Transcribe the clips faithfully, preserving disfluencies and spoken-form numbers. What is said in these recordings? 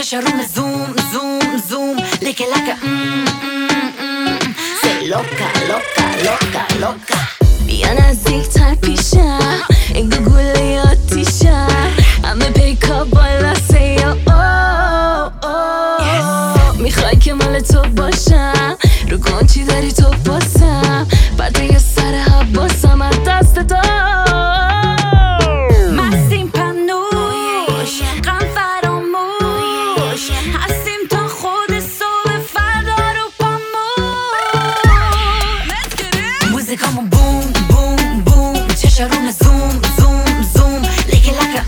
چشارون زوم زوم زوم لیکه لکه Say loca loca loca loca بیا نزدیک تر پیشم این گوگل آتیشم همه پیکا بالا سی میخوای که مال تو باشم رو گنچی داری تو باسم بعد یه سر حباسم از دست تو مستیم پنوش غم فراموش هستیم تا خود صبح فردا رو پاموش موزیکامون بوم بوم بوم چشارون زوم زوم زوم لیکه لکه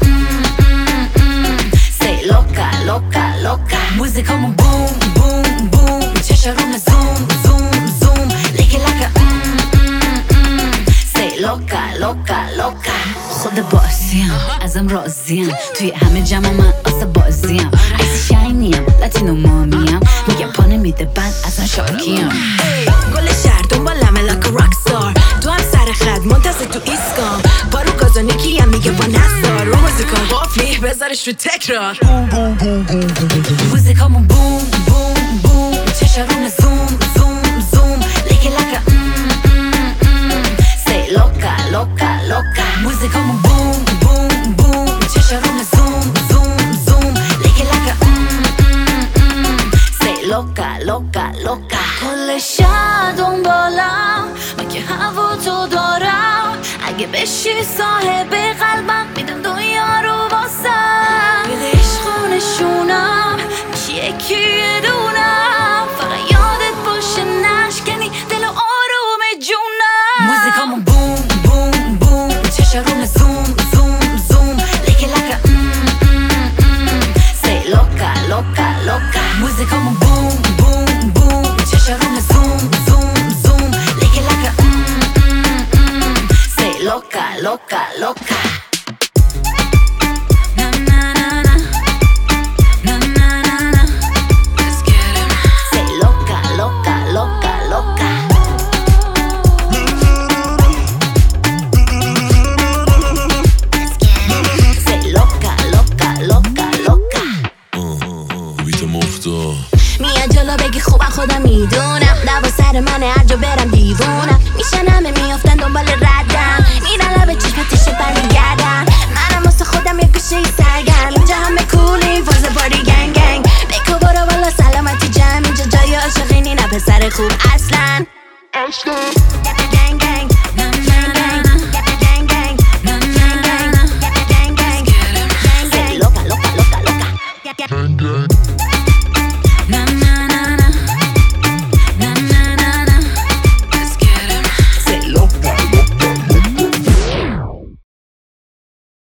Say loca loca loca موزیکامون بوم بوم بوم چشارون زوم زوم زوم لیکه لکه Say loca loca loca خود باسیم ازم راضیم توی همه جمع من آسه بازیم ایسی شاینیم لاتینو مامیم میگم پا نمیده بعد ازم شاکیم گل شهر دنبالمه لاک راکستار تو هم سر خد منتظر تو ایسکام پارو گازانیکی هم میگه با نستار رو موزیکان قافلی بذارش رو تکرار موزیکامون بوم بوم بوم چشارون زوم زوم زوم لیکه لکه Say loca loca loca موزیکامون بوم بوم بوم چشارون زوم زوم زوم لیکه لکه Say loca loca loca کل شهر دنبالم من که هوا تو دارم اگه بشی صاحب قلبم میدم دنیا رو واسم بیده عشقانشونم میشی یکی یه دونم فقط یادت باشه نشکنی دل و آروم جونم موزیکامون بوم بوم بوم چشارون زوم زوم زوم لیکه لکه Say loca loca loca موزیکامون بوم بوم بوم چشارون زوم زوم زوم لیکه لکه Say loca loca loca Na na na na Na na na na Let's get it Say loca loca loca loca Say loca loca loca loca بیت مفتا میاد جلو بگی خوبم خودم میدونم دوا سر منه هر جا برم دیوونم میشن همه میافتن دنبال ردم میرن لب چشمتش برمیگردن منم واسه خودم یه گوشه ای سرگرم اینجا همه کولی فاز پاری گنگ گنگ بکو برو بالا سلامتی جمع اینجا جای عاشقینی نه پسر خوب اصلا گنگ گنگ Say loca loca loca loca